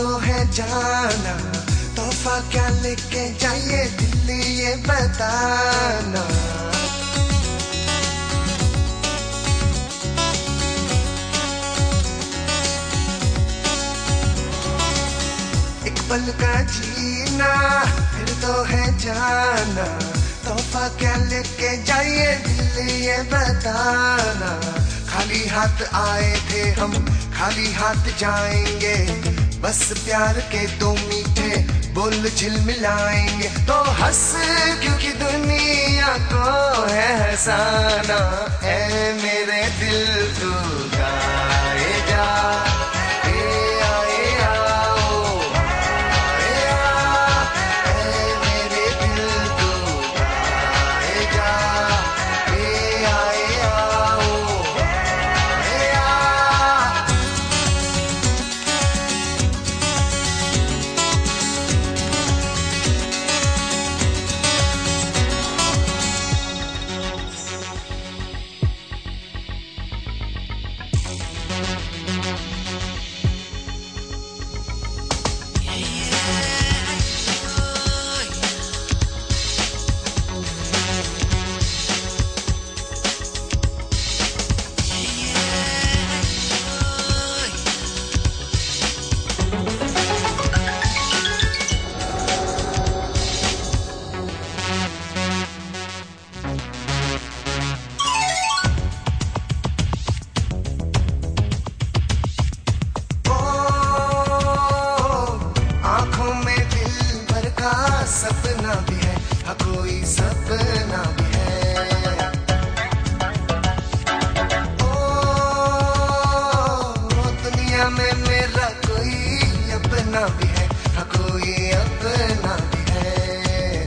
तो है जाना, तोहफा क्या लेके जाइए दिल्ली ये बताना। एक पल का जीना फिर तो है जाना, तोहफा क्या लेके जाइए दिल्ली ये बताना। खाली हाथ आए थे हम, खाली हाथ जाएंगे, बस प्यार के दो मीठे बोल झिलमिलाएंगे। तो हंस क्योंकि दुनिया को है हंसाना, ऐ मेरे दिल तू गाए जा। सपना भी है, हाँ कोई सपना भी है। ओ दुनिया में मेरा कोई अपना भी है, हाँ कोई अपना भी है।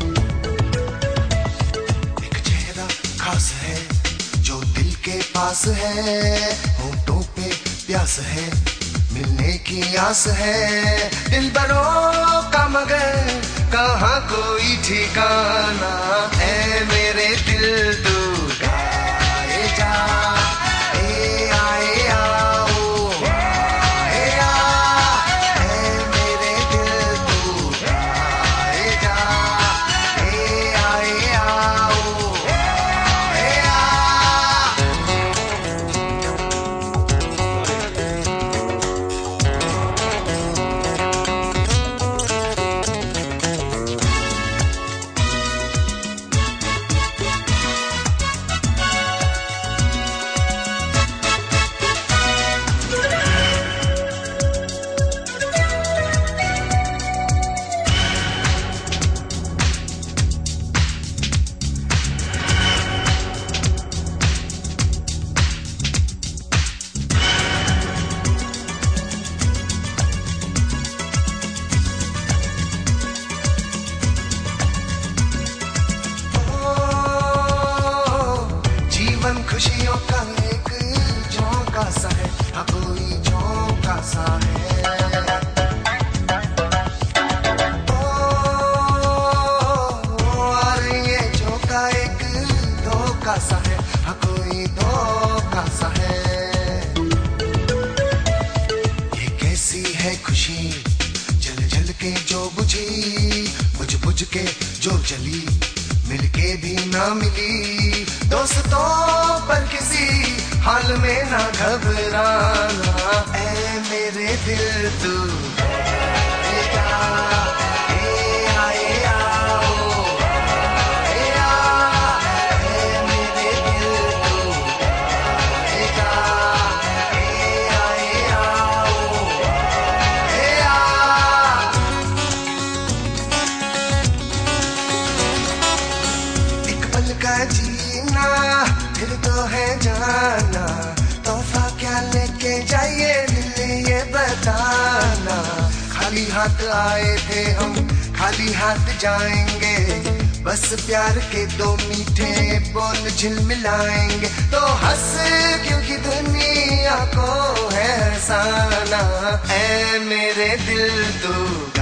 एक चेहरा खास है जो दिल के पास है, होठों पे प्यास है, मिलने की आस है। दिल बरों का मगर कहाँ कोई ठिकाना, ऐ मेरे दिल तू गाए जा। ए आए आओ ए आ, ऐ मेरे दिल तू गाए जा। ए आए आओ ए आ। खुशियों का एक झोंका सा है, हाँ कोई झोंका सा है। और ये झोंका एक धोखा सा है, हाँ कोई धोखा सा है। ये कैसी है खुशी जल जल के जो बुझी, बुझ बुझ के जो जली, मिलके भी ना मिली। दोस्तों पर किसी हाल में ना घबराना, ऐ मेरे दिल तू गाए जा। ए आए आओ ए आ, ऐ मेरे दिल तू गाए जा। ए आए आओ ए आ। एक पल का जीना फिर तो है जाना, तोहफा क्या लेके जाइए दिल्ली ये बताना। खाली हाथ आए थे हम, खाली हाथ जाएंगे, बस प्यार के दो मीठे बोल झिलमिलाएंगे। तो हंस क्योंकि दुनिया को है हंसाना, ऐ मेरे दिल तू